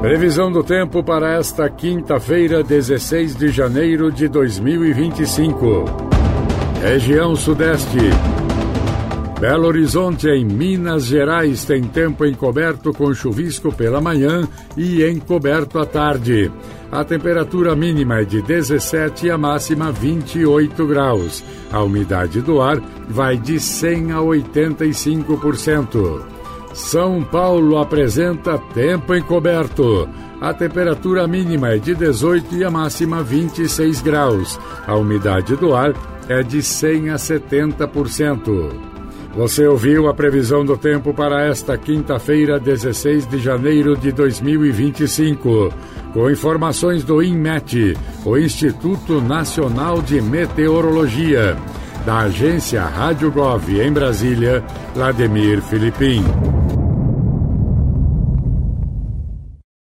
Previsão do tempo para esta quinta-feira, 16 de janeiro de 2025. Região Sudeste. Belo Horizonte, em Minas Gerais, tem tempo encoberto com chuvisco pela manhã e encoberto à tarde. A temperatura mínima é de 17 e a máxima 28 graus. A umidade do ar vai de 100 a 85%. São Paulo apresenta tempo encoberto. A temperatura mínima é de 18 e a máxima 26 graus. A umidade do ar é de 100 a 70%. Você ouviu a previsão do tempo para esta quinta-feira, 16 de janeiro de 2025. Com informações do INMET, o Instituto Nacional de Meteorologia. Da agência Rádio Gov em Brasília, Vladimir Filipim.